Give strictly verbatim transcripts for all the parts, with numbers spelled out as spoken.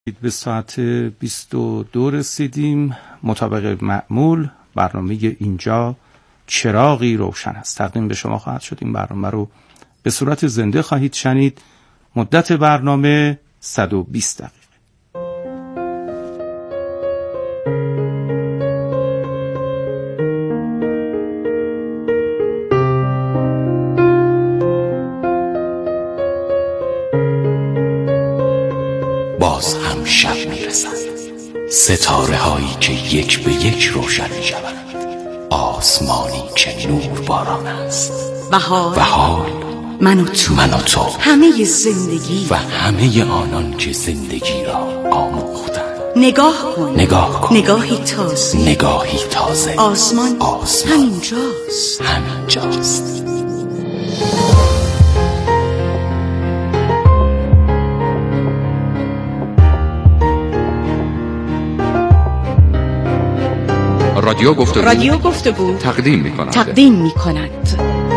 به ساعت بیست و دو رسیدیم. مطابق معمول برنامه اینجا چراغی روشن است تقدیم به شما خواهد شد. این برنامه رو به صورت زنده خواهید شنید. مدت برنامه صد و بیست دقیقه. باز هم شب میرسد، ستاره هایی که یک به یک روشن می شوند، آسمانی که نور باران است و حال, و حال من و تو, من و تو همه زندگی و همه آنان که زندگی را آموختند. نگاه کن نگاه کن نگاهی تازه نگاهی تازه آسمان, آسمان همینجاست همینجاست رادیو گفتگو رادیو گفتگو تقدیم می کند تقدیم می کند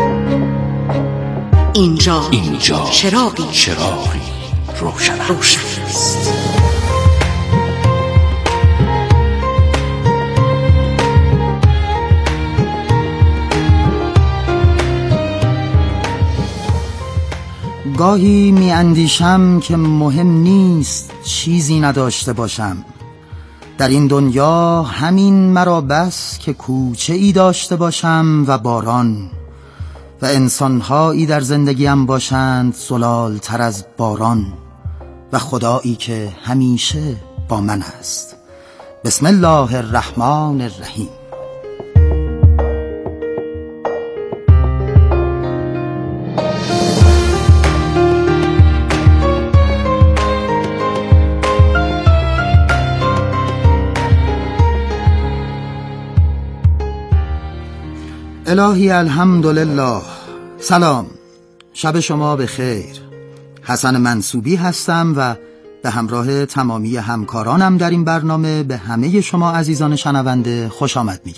اینجا اینجا چراغی چراغی روشن است. روشن است. گاهی می اندیشم که مهم نیست چیزی نداشته باشم، در این دنیا همین مرا بس که کوچه ای داشته باشم و باران و انسانهایی در زندگیم باشند زلال تر از باران و خدایی که همیشه با من است. بسم الله الرحمن الرحیم. الهی الحمدلله. سلام، شب شما به خیر. حسن منصوبی هستم و به همراه تمامی همکارانم در این برنامه به همه شما عزیزان شنونده خوش آمد میگم.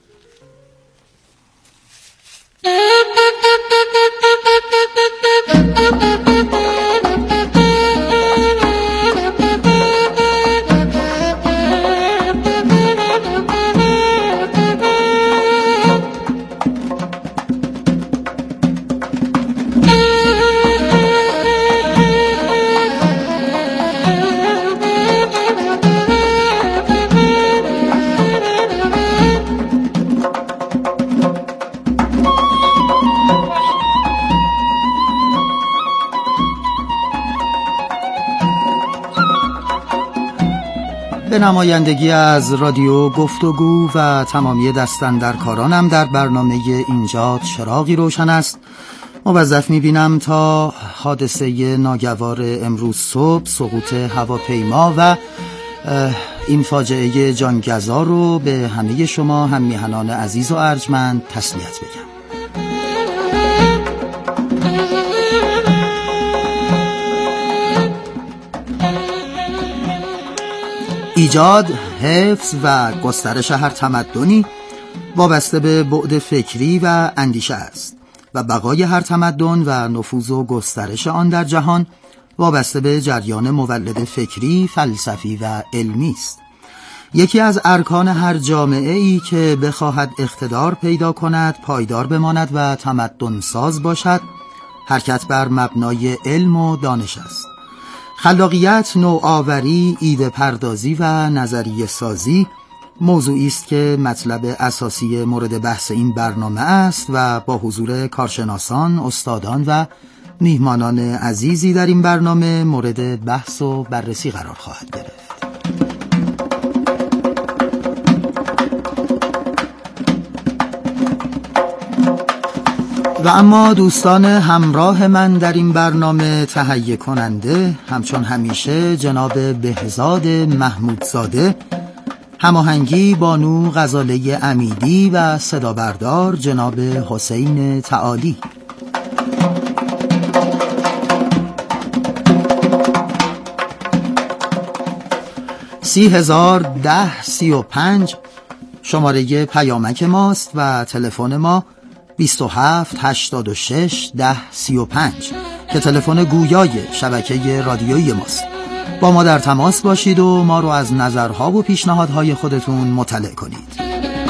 به نمایندگی از رادیو گفتگو و تمامی دستاندرکارانم در برنامه اینجا چراغی روشن است موظف می‌بینم تا حادثه ناگوار امروز صبح، سقوط هواپیما و این فاجعه جانگزا رو به همه شما هم میهنان عزیز و ارجمند تسلیت بگم. ایجاد، حفظ و گسترش هر تمدنی وابسته به بعد فکری و اندیشه است و بقای هر تمدن و نفوذ و گسترش آن در جهان وابسته به جریان مولد فکری، فلسفی و علمی است. یکی از ارکان هر جامعه ای که بخواهد اقتدار پیدا کند، پایدار بماند و تمدن ساز باشد، حرکت بر مبنای علم و دانش است. خلاقیت، نوآوری، ایده پردازی و نظریه سازی موضوعی است که مطلب اساسی مورد بحث این برنامه است و با حضور کارشناسان، استادان و میهمانان عزیزی در این برنامه مورد بحث و بررسی قرار خواهد گرفت. و اما دوستان همراه من در این برنامه تهیه کننده همچون همیشه جناب بهزاد محمودزاده، هماهنگی بانو غزاله امیدی و صدا بردار جناب حسین تعالی. سی هزار ده سی و پنج شماره پیامک ماست و تلفن ما بیست و هفت هشتاد و شش ده سی و پنج که تلفن گویای شبکه رادیویی ماست. با ما در تماس باشید و ما رو از نظرها و پیشنهادهای خودتون مطلع کنید.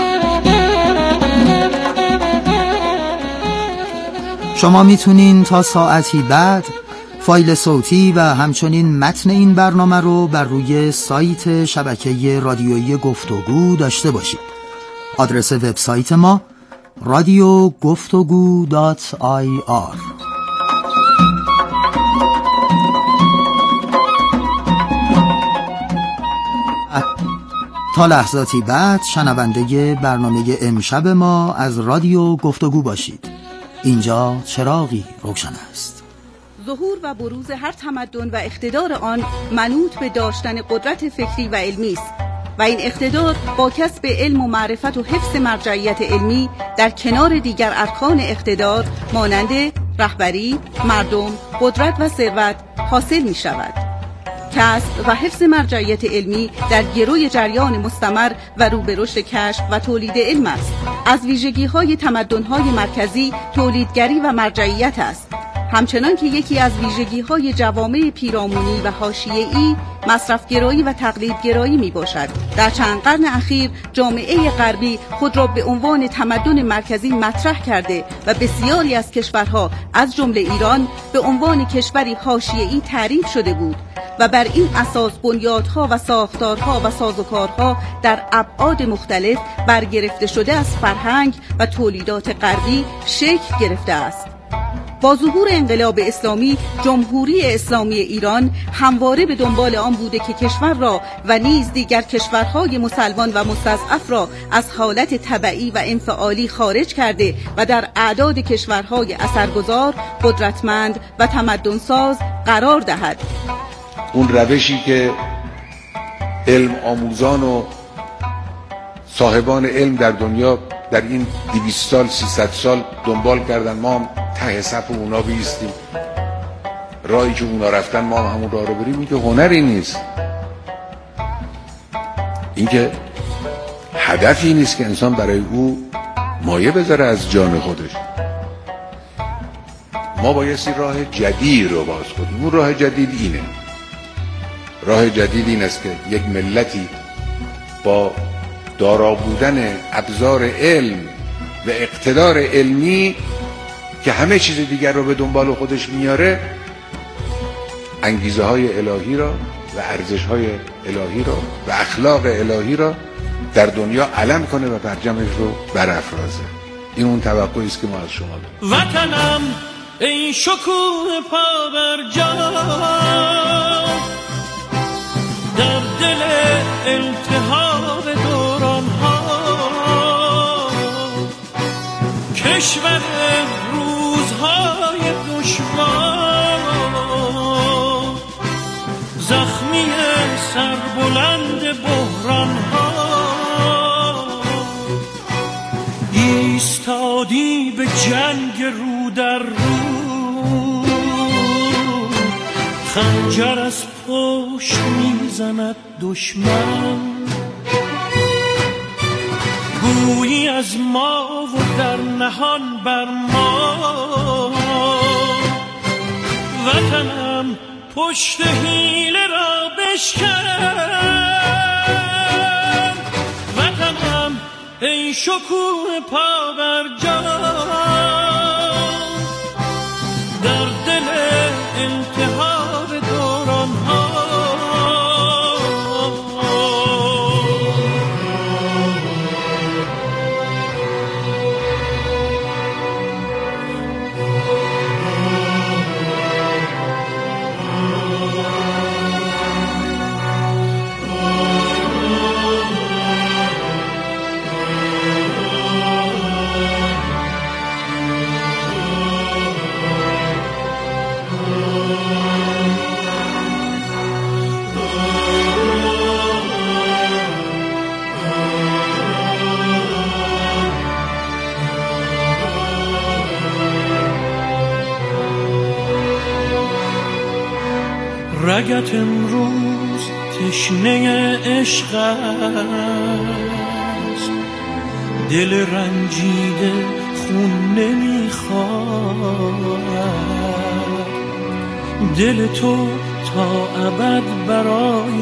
شما میتونین تا ساعتی بعد فایل صوتی و همچنین متن این برنامه رو بر روی سایت شبکه رادیویی گفتگو داشته باشید. آدرس وبسایت ما رادیو گفتگو دات آی آر. تا لحظاتی بعد شنونده برنامه امشب ما از رادیو گفتگو باشید. اینجا چراغی روشن است. ظهور و بروز هر تمدن و اقتدار آن منوط به داشتن قدرت فکری و علمی است و این اقتدار با کسب علم و معرفت و حفظ مرجعیت علمی در کنار دیگر ارکان اقتدار مانند رهبری، مردم، قدرت و ثروت حاصل می شود. کسب و حفظ مرجعیت علمی در گروی جریان مستمر و رو به رشد کشف و تولید علم است. از ویژگی‌های تمدن‌های مرکزی تولیدگری و مرجعیت است. همچنان که یکی از ویژگی‌های جوامع پیرامونی و حاشیه‌ای مصرف‌گرایی و تقلیدگرایی میباشد. در چند قرن اخیر جامعه غربی خود را به عنوان تمدن مرکزی مطرح کرده و بسیاری از کشورها از جمله ایران به عنوان کشوری حاشیه‌ای تعریف شده بود و بر این اساس بنیادها و ساختارها و سازوکارها در ابعاد مختلف برگرفته شده از فرهنگ و تولیدات غربی شکل گرفته است. با ظهور انقلاب اسلامی، جمهوری اسلامی ایران همواره به دنبال آن بوده که کشور را و نیز دیگر کشورهای مسلمان و مستضعف را از حالت تبعی و انفعالی خارج کرده و در اعداد کشورهای اثرگذار، قدرتمند و تمدنساز قرار دهد. اون روشی که علم آموزان و صاحبان علم در دنیا در این دویست سال سیصد سال دنبال کردن، ما هم ته صف اونا بیستیم، راهی که اونا رفتن ما هم همون راه رو بریم، این که هنری نیست، این که هدفی نیست که انسان برای او مایه بذاره از جان خودش. ما بایستی راه جدید رو باز کنیم. اون راه جدید اینه، راه جدید این است که یک ملتی با دارا بودن ابزار علم و اقتدار علمی که همه چیز دیگر رو به دنبال خودش میاره، انگیزه های الهی را و ارزش های الهی را و اخلاق الهی را در دنیا علم کنه و پرچمش رو برافرازه. این اون توقعی است که ما از شما داریم. وطنم ای شکوه پا بر جا، در دل التهاب دوران ها، کشور روزهای دشوار، زخمی سربلند بحران ها، ایستادی به جنگ رو در رو، خنجر از پشت میزند دشمن، گویی از ما و در نهان بر ما، وطنم پشت حیله را بشکن، وطنم ای شکوه پا بر جا، در دل التهاب دوران ها، رگت امروز تشنه عشق است، دل رنجیده خون نمیخواد، دل تو تا ابد برای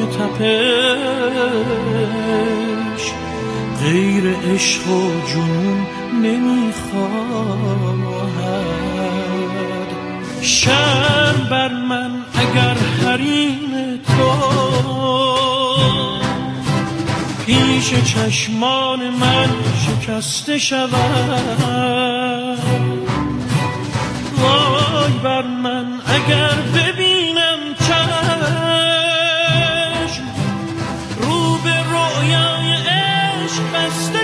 تپش غیر عشق و جنون نمیخواهد. شرم بر من اگر حریم تو پیش چشمان من شکسته شود. وای بر من اگر ببینم چشم رو به رویای عشق بسته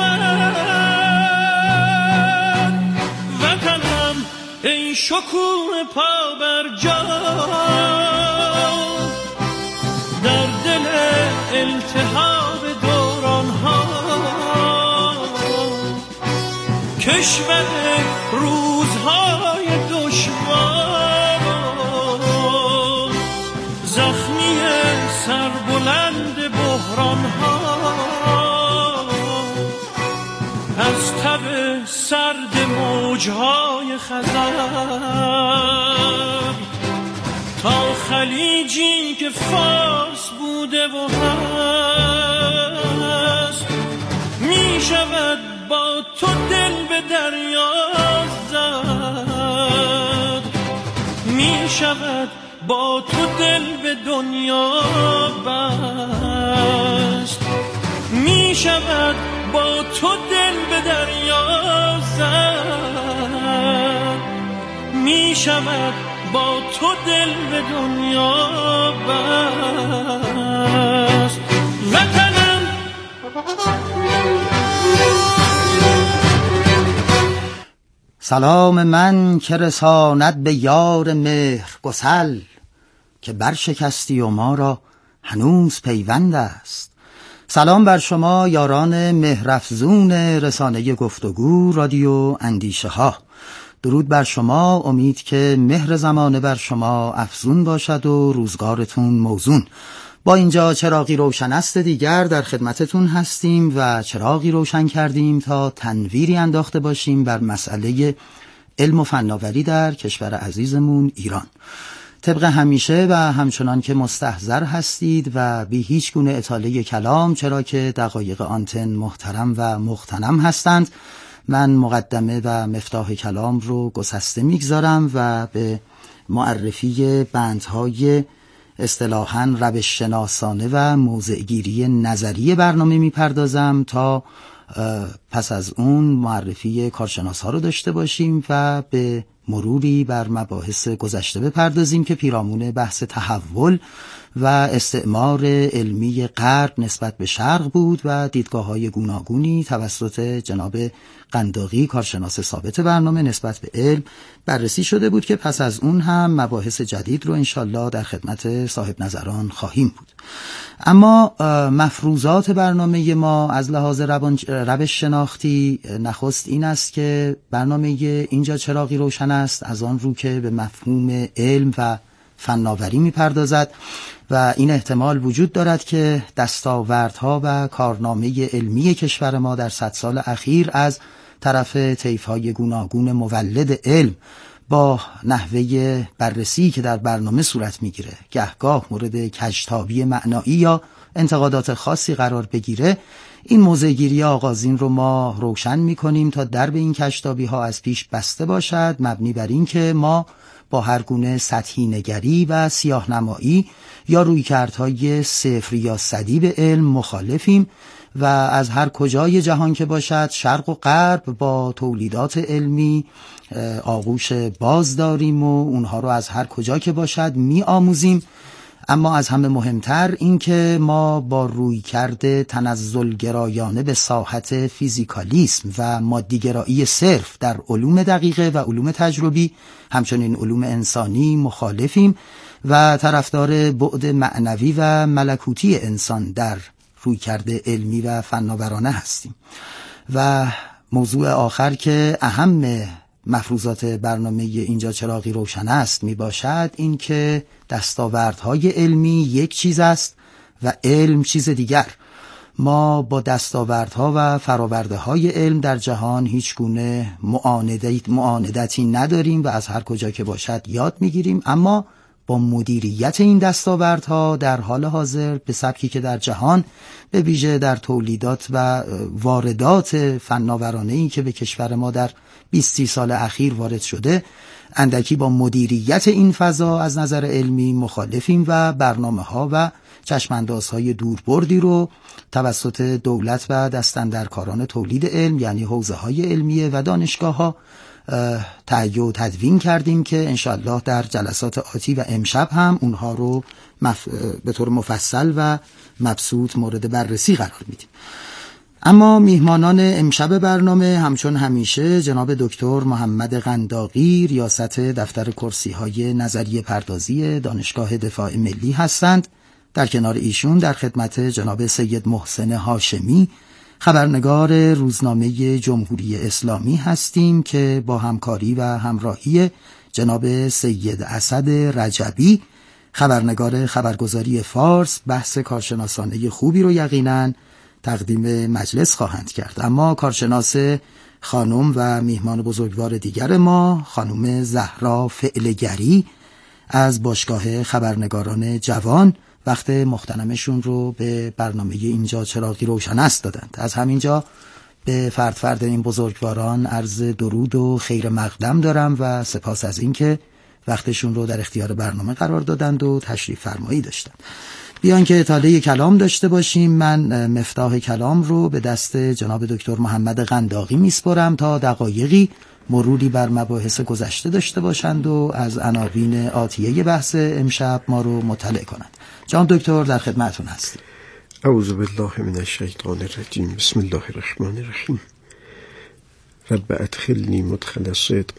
شود. وطنم ای شکوه پا بر جا در دل التهاب دوران ها، کشور روزهای دشوار، زخمی سربلند بحران ها، از تب سرد موجهای خزر تا خلیجی که فارس بوده و هست، می شود با تو دل به دریا زد، می شود با تو دل به دنیا بست، می شود با تو دل به دریا زد، می شود با تو دل به دنیا بست. وطنم سلام من که رساند به یار مهر گسل، که برشکستی و ما را هنوز پیوند است. سلام بر شما یاران مهرافزون رسانه گفتگو رادیو اندیشه ها. درود بر شما، امید که مهر زمانه بر شما افزون باشد و روزگارتون موزون. با اینجا چراغی روشن است دیگر در خدمتتون هستیم و چراغی روشن کردیم تا تنویری انداخته باشیم بر مسئله علم و فناوری در کشور عزیزمون ایران. طبق همیشه و همچنان که مستحضر هستید و بی هیچ گونه اطاله کلام، چرا که دقایق آنتن محترم و مغتنم هستند، من مقدمه و مفتاح کلام رو گسسته میگذارم و به معرفی بندهای اصطلاحاً روش شناسانه و موضعگیری نظری برنامه میپردازم تا پس از اون معرفی کارشناس ها رو داشته باشیم و به مروری بر مباحث گذشته بپردازیم که پیرامون بحث تحول و استعمار علمی غرب نسبت به شرق بود و دیدگاه‌های گوناگونی توسط جناب قنداقی کارشناس ثابت برنامه نسبت به علم بررسی شده بود که پس از اون هم مباحث جدید رو انشالله در خدمت صاحب نظران خواهیم بود. اما مفروضات برنامه ما از لحاظ روش شناختی نخست این است که برنامه اینجا چراغی روشن است از آن رو که به مفهوم علم و فناوری میپردازد و این احتمال وجود دارد که دستاوردها و کارنامه علمی کشور ما در صد سال اخیر از طرف طیف‌های گوناگون مولد علم با نحوه بررسی که در برنامه صورت میگیره گهگاه مورد کجتابی معنایی یا انتقادات خاصی قرار بگیره، این موضع‌گیری آغازین رو ما روشن میکنیم تا درب این کجتابی ها از پیش بسته باشد، مبنی بر این که ما با هر گونه سطحی نگری و سیاه نمایی یا رویکردهای صفر یا صدی به علم مخالفیم و از هر کجای جهان که باشد شرق و غرب با تولیدات علمی آغوش باز داریم و اونها رو از هر کجا که باشد می آموزیم. اما از همه مهمتر این که ما با رویکرد تنزلگرایانه به ساحت فیزیکالیسم و مادیگرایی صرف در علوم دقیقه و علوم تجربی همچنین علوم انسانی مخالفیم و طرفدار بعد معنوی و ملکوتی انسان در رویکرد علمی و فناورانه هستیم. و موضوع آخر که اهم مفروضات برنامه اینجا چراغی روشن است می باشد این که دستاوردهای علمی یک چیز است و علم چیز دیگر. ما با دستاوردها و فراورده های علم در جهان هیچ گونه معاندتی, معاندتی نداریم و از هر کجا که باشد یاد میگیریم، اما با مدیریت این دستاوردها در حال حاضر به سبکی که در جهان به ویژه در تولیدات و واردات فناورانه‌ای که به کشور ما در بیست سال اخیر وارد شده، اندکی با مدیریت این فضا از نظر علمی مخالفیم و برنامه‌ها و چشم‌اندازهای دوربردی رو توسط دولت و دستاندرکاران تولید علم، یعنی حوزه‌های علمیه و دانشگاه‌ها تهیه و تدوین کردیم که انشالله در جلسات آتی و امشب هم اونها رو مف... به طور مفصل و مبسوط مورد بررسی قرار میدیم. اما میهمانان امشب برنامه همچون همیشه جناب دکتر محمد قنداقی، ریاست دفتر کرسی‌های نظریه پردازی دانشگاه دفاع ملی هستند. در کنار ایشون در خدمت جناب سید محسن هاشمی، خبرنگار روزنامه جمهوری اسلامی هستیم که با همکاری و همراهی جناب سید اسد رجبی، خبرنگار خبرگزاری فارس، بحث کارشناسانه خوبی رو یقیناً تقدیم مجلس خواهند کرد. اما کارشناس خانم و میهمان بزرگوار دیگر ما، خانم زهرا فعلگری از باشگاه خبرنگاران جوان، وقت مختنمشون رو به برنامه اینجا چراغی روشن است دادند. از همینجا به فرد فرد این بزرگواران عرض درود و خیر مقدم دارم و سپاس از این که وقتشون رو در اختیار برنامه قرار دادند و تشریف فرمایی داشتند. بیان که اطاله کلام داشته باشیم، من مفتاح کلام رو به دست جناب دکتر محمد قنداقی میسپرم تا دقایقی مروری بر مباحث گذشته داشته باشند و از عناوین آتیه بحث امشب ما رو مطلع کنند. جناب دکتر در خدمتتون هستیم. اعوذ بالله من الشیطان الرجیم. بسم الله الرحمن الرحیم. رب ادخلنی مدخل صدق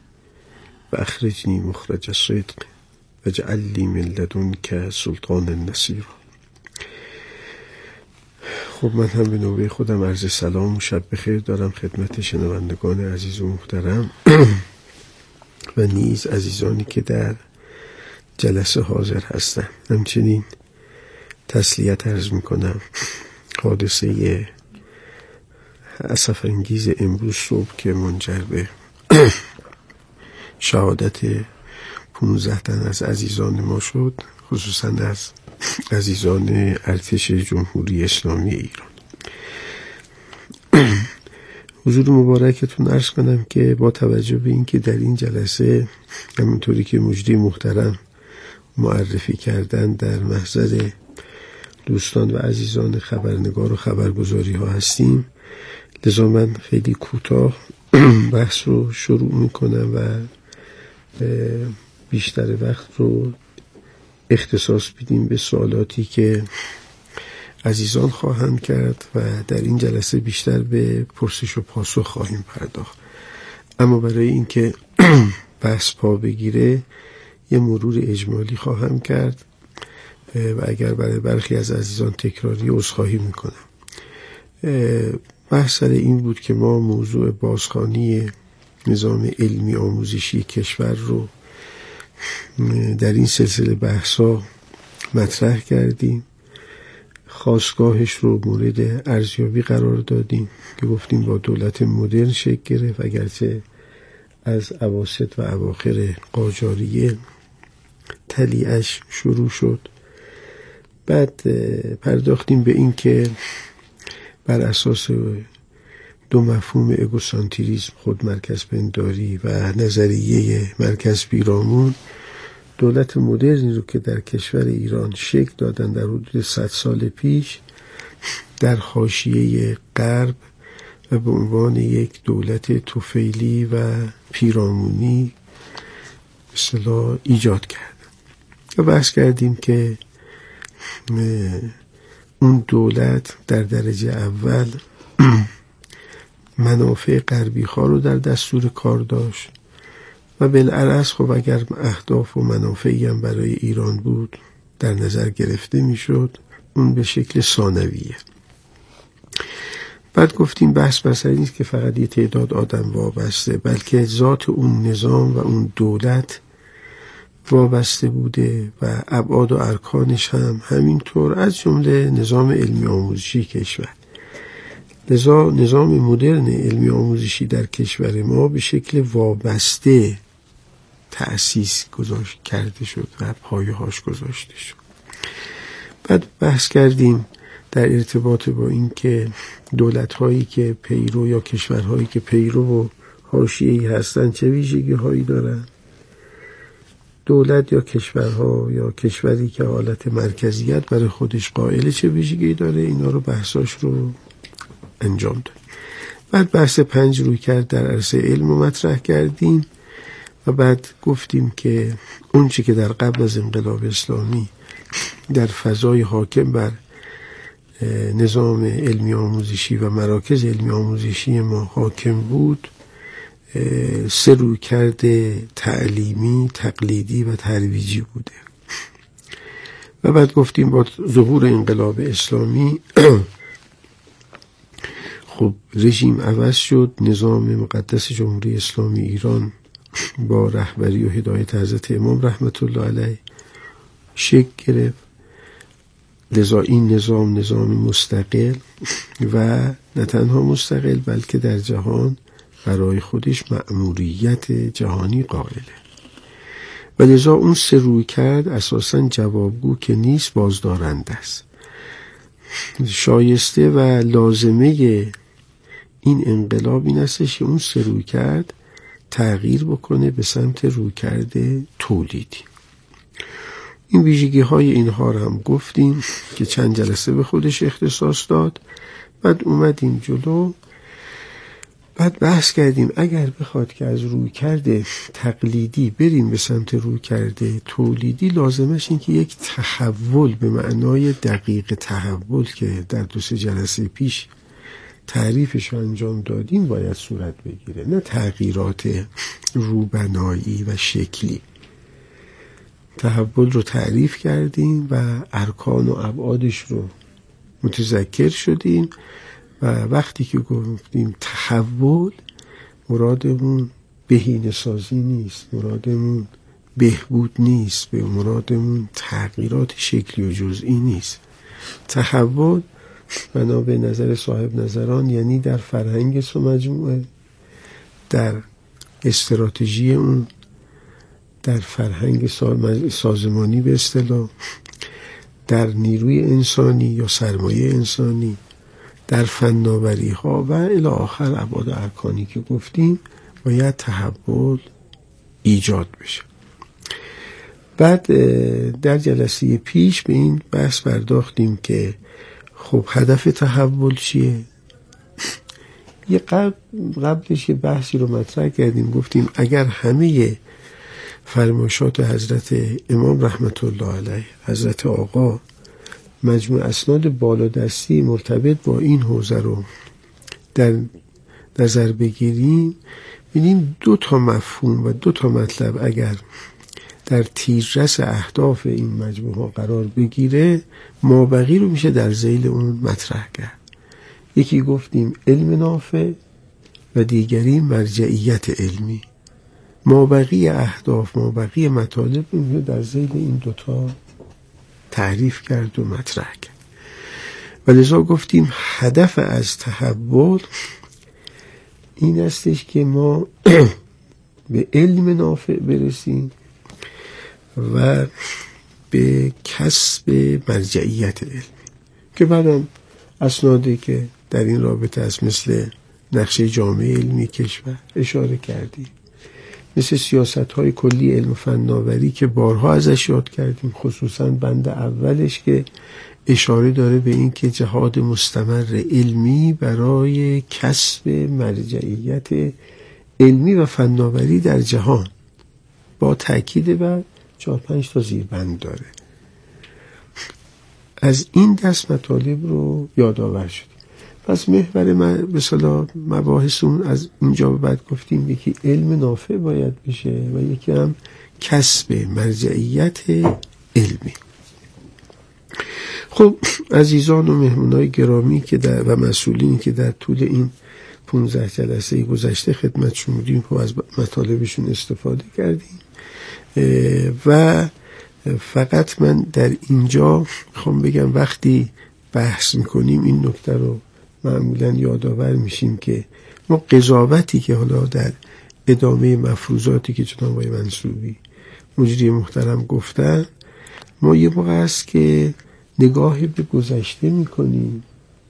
و اخرجنی مخرج صدق واجعل لی من لدنک سلطان نصیر. خب من هم به نوبه خودم عرض سلام و شب بخیر دارم خدمت شنوندگان عزیز و محترم و نیز عزیزانی که در جلسه حاضر هستند. همچنین تسلیت عرض میکنم حادثه اسف انگیز امروز صبح که منجر به شهادت پونزده تن از عزیزان ما شد، خصوصا از عزیزان ارتش جمهوری اسلامی ایران. حضور مبارکتون عرض کنم که با توجه به اینکه در این جلسه همونطوری که مجری محترم معرفی کردن در محضر دوستان و عزیزان خبرنگار و خبرگزاری ها هستیم، لذا من خیلی کوتاه بحث رو شروع میکنم و بیشتر وقت رو اختصاص بدیم به سوالاتی که عزیزان خواهند کرد و در این جلسه بیشتر به پرسش و پاسخ خواهیم پرداخت. اما برای اینکه بحث پا بگیره یه مرور اجمالی خواهم کرد و اگر برای برخی از عزیزان تکراری عذرخواهی میکنم. بحث سر این بود که ما موضوع بازخوانی نظام علمی آموزشی کشور رو در این سلسله بحثا مطرح کردیم. خاستگاهش رو مورد ارزیابی قرار دادیم که گفتیم با دولت مدرن شکل گرفت، اگرچه از اواسط و اواخر قاجاریه تلیعش شروع شد. بعد پرداختیم به این که بر اساس دو مفهوم اگوسانتریسم، خود مرکز پنداری و نظریه مرکز پیرامون، دولت مدرنی رو که در کشور ایران شکل دادن در حدود صد سال پیش در حاشیه غرب و به عنوان یک دولت طفیلی و پیرامونی به اصطلاح ایجاد کردن. و بحث کردیم که اون دولت در درجه اول منافع غربی ها رو در دستور کار داشت و بالعرض خب اگر اهداف و منافعی هم برای ایران بود در نظر گرفته میشد، اون به شکل ثانویه. بعد گفتیم بحث بر سر نیست که فقط یه تعداد آدم وابسته، بلکه ذات اون نظام و اون دولت وابسته بوده و ابعاد و ارکانش هم همینطور، از جمله نظام علمی آموزشی کشور. لذا نظام مدرن علمی آموزشی در کشور ما به شکل وابسته تأسیس گذاشت کرده شد و پایه هاش گذاشته شد. بعد بحث کردیم در ارتباط با این که دولت هایی که پیرو یا کشورهایی که پیرو و حاشیه‌ای هستن چه ویژگی هایی دارن. دولت یا کشورها یا کشوری که حالت مرکزیت برای خودش قائل چه ویژگی داره، اینا رو بحثاش رو انجام داد. بعد بحث پنج روی کرد در عرصه علم رو مطرح کردیم و بعد گفتیم که اون چی که در قبل از انقلاب اسلامی در فضای حاکم بر نظام علمی آموزشی و مراکز علمی آموزشی ما حاکم بود، سه رویکرد تعلیمی، تقلیدی و ترویجی بوده. و بعد گفتیم با ظهور انقلاب اسلامی خب رژیم عوض شد، نظام مقدس جمهوری اسلامی ایران با رهبری و هدایت حضرت امام رحمت الله علیه شکل گرفت. لذا این نظام نظام مستقل و نه تنها مستقل بلکه در جهان برای خودش مأموریت جهانی قائله و لذا اون سه روی کرد اساساً جوابگو که نیست، بازدارنده است. شایسته و لازمه این انقلاب این استش که اون سه روی کرد تغییر بکنه به سمت روی کرد تولیدی. این ویژگی های اینها رو هم گفتیم که چند جلسه به خودش اختصاص داد. بعد اومدیم جلو، بعد بحث کردیم اگر بخواد که از رویکرد تقلیدی بریم به سمت رویکرد تولیدی، لازمش این که یک تحول به معنای دقیق تحول که در دو سه جلسه پیش تعریفش انجام دادیم باید صورت بگیره، نه تغییرات روبنایی و شکلی. تحول رو تعریف کردیم و ارکان و ابعادش رو متذکر شدیم و وقتی که گفتیم تحول، مرادمون بهینه سازی نیست، مرادمون بهبود نیست، به مرادمون تغییرات شکلی و جزئی نیست. تحول بنا به نظر صاحب نظران یعنی در فرهنگ سو مجموعه، در استراتژی اون، در فرهنگ سازمانی به اصطلاح، در نیروی انسانی یا سرمایه انسانی، در فناوری ها و الی آخر ابعاد ارکانی که گفتیم باید تحول ایجاد بشه. بعد در جلسه پیش به این بحث پرداختیم که خب هدف تحول چیه؟ یه قبل قبلش یه بحثی رو مطرح کردیم، گفتیم اگر همه فرمایشات حضرت امام رحمت الله علیه، حضرت آقا، مجموع اسناد بالادستی مرتبط با این حوزه رو در نظر بگیریم، ببینیم دو تا مفهوم و دو تا مطلب اگر در تیررس اهداف این مجموعه قرار بگیره، مابقی رو میشه در ذیل اون مطرح کرد. یکی گفتیم علم نافع و دیگری مرجعیت علمی. مابقی اهداف، مابقی مطالب رو میشه در ذیل این دوتا تعریف کرد و مطرح کرد. و لذا گفتیم هدف از تحول این استش که ما به علم نافع برسیم و به کسب مرجعیت علمی که بعدم اسنادی که در این رابطه است مثل نقشه جامعه علمی کشور اشاره کردیم، مثل سیاست‌های کلی علم و فناوری که بارها ازش یاد کردیم، خصوصا بند اولش که اشاره داره به این که جهاد مستمر علمی برای کسب مرجعیت علمی و فناوری در جهان، با تاکید بر چهار پنج تا زیربند داره. از این دست مطالب رو یادآور شد. پس محور به اصطلاح مباحثمون از اینجا به بعد گفتیم یکی علم نافع باید بشه و یکی هم کسب مرجعیت علمی. خب عزیزان و مهمونای گرامی که در و مسئولینی که در طول این پانزده جلسه گذشته خدمتشون بودیم و از مطالبشون استفاده کردیم و فقط من در اینجا میخوام بگم وقتی بحث میکنیم این نکته رو معمولا یادآور میشیم که ما قضاوتی که حالا در ادامه مفروضاتی که جناب آقای منصوری مجری محترم گفتن، ما یه موقع است که نگاه به گذشته میکنیم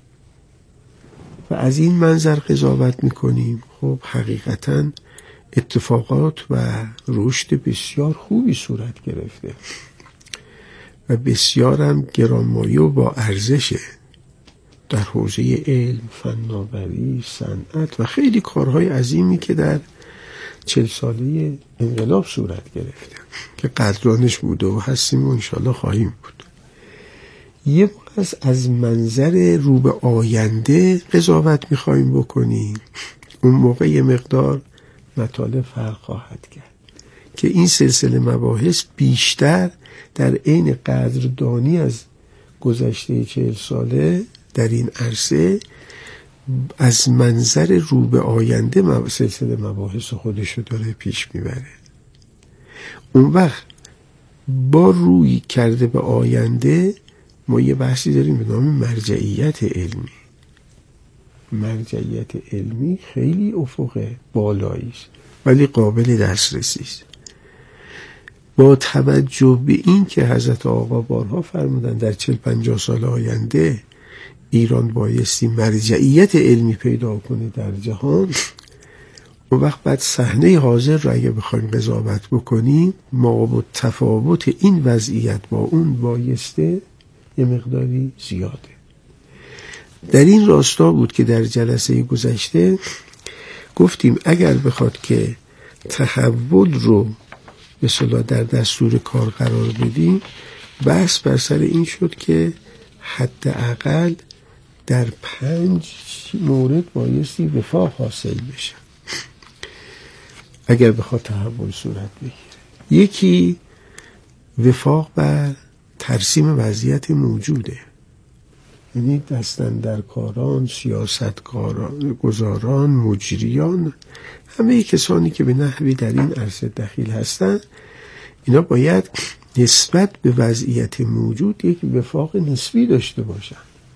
و از این منظر قضاوت میکنیم. خب حقیقتاً اتفاقات و رشد بسیار خوبی صورت گرفته و بسیار هم گرانمایه و با ارزشه در حوزه علم، فناوری، صنعت و خیلی کارهای عظیمی که در چل ساله انقلاب صورت گرفته که قدرانش بوده و هستیم و انشالله خواهیم بود. یه بار از منظر رو به آینده قضاوت میخواییم بکنیم، اون موقع یه مقدار مطالب فرق خواهد کرد که این سلسله مباحث بیشتر در عین قدردانی از گذشته چهل ساله در این عرصه از منظر رو به آینده سلسله مباحث خودشو داره پیش میبره. اون وقت با روی کرده به آینده ما یه بحثی داریم به نام مرجعیت علمی. مرجعیت علمی خیلی افق بالایی است ولی قابل دسترسی است. با توجه به این که حضرت آقا بارها فرمودن در چل پنجاه سال آینده ایران بایستی مرجعیت علمی پیدا کنه در جهان، اون وقت بعد صحنه حاضر رو اگه بخوایم قضاوت بکنیم، ما با تفاوت این وضعیت با اون بایسته یه مقداری زیاده. در این راستا بود که در جلسه گذشته گفتیم اگر بخواد که تحول رو به اصطلاح در دستور کار قرار بدیم، بحث بر سر این شد که حداقل در پنج مورد بایستی وفاق حاصل بشه اگر بخواد تحول صورت بگیره. یکی وفاق بر ترسیم وضعیت موجوده، یعنی دستاندرکاران، سیاستکاران، گزاران، مجریان، همه کسانی که به نحوی در این عرصه دخیل هستند، اینا باید نسبت به وضعیت موجود یک وفاق نسبی داشته باشن.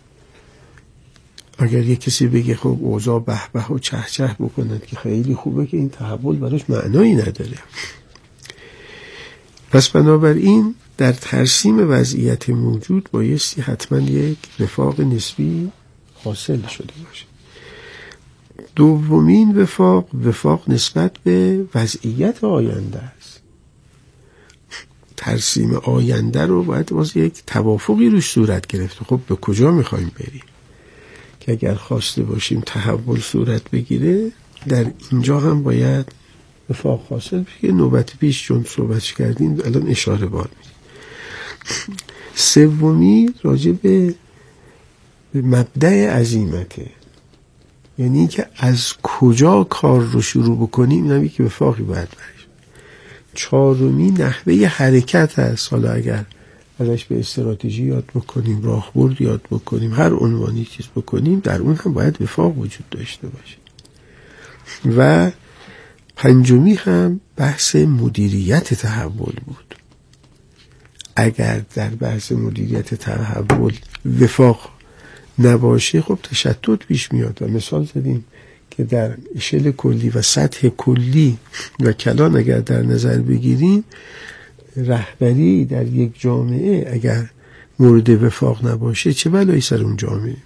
اگر یک کسی بگه خب اوضاع به به و چه چه بکنند که خیلی خوبه، که این تحول براش معنایی نداره. پس بنابراین در ترسیم وضعیت موجود بایستی حتما یک وفاق نسبی حاصل شده باشه. دومین وفاق، وفاق نسبت به وضعیت آینده است. ترسیم آینده رو باید باز یک توافقی روش صورت گرفته. خب به کجا میخوایم بریم که اگر خواسته باشیم تحول صورت بگیره، در اینجا هم باید وفاق حاصل بشه. نوبت پیش چون صحبت کردیم الان اشاره بار میدیم. سومی راجع به مبدأ عزیمته، یعنی که از کجا کار رو شروع بکنیم، اینم یک وفاقی باید باشه. چهارمی نحوه حرکت هست. حالا اگر ازش به استراتژی یاد بکنیم، راهبرد یاد بکنیم، هر عنوانی چیز بکنیم، در اون هم باید وفاق وجود داشته باشه. و پنجمی هم بحث مدیریت تحول بود. اگر در بحث مدیریت تحول وفاق نباشه، خب تشتت پیش میاد. و مثال زدیم که در اشل کلی و سطح کلی و کلان اگر در نظر بگیریم، رهبری در یک جامعه اگر مورد وفاق نباشه چه بلایی سر اون جامعه میاد.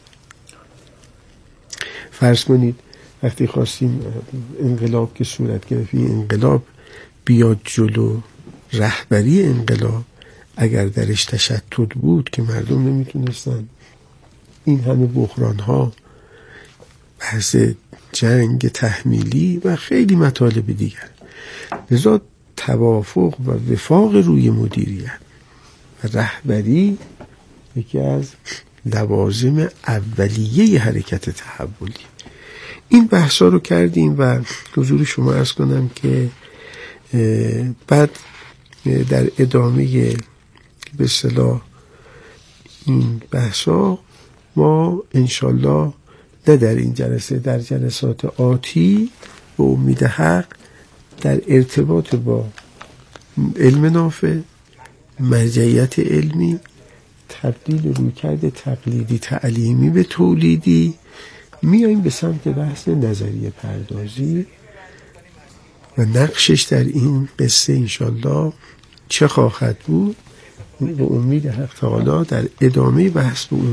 فرض کنید وقتی خواستیم انقلاب که صورت گرفت، انقلاب بیاد جلو، رهبری انقلاب اگر درش تشتت بود که مردم نمیتونستن این همه بحران ها، بحث جنگ تحمیلی و خیلی مطالب دیگر، لذا توافق و وفاق روی مدیریت و رهبری یکی از لوازم اولیه حرکت تحولی. این بحثا رو کردیم و حضور شما عرض کنم که بعد در ادامه به اصطلاح این بحثا ما انشالله نه در این جلسه، در جلسات آتی به امید حق در ارتباط با علم نافع، مرجعیت علمی، تبدیل رویکرد تقلیدی تعلیمی به تولیدی، میاییم به سمت بحث نظریه پردازی و نقشش در این قصه انشالله چه خواهد بود، به امید حق تعالی در ادامه بحث به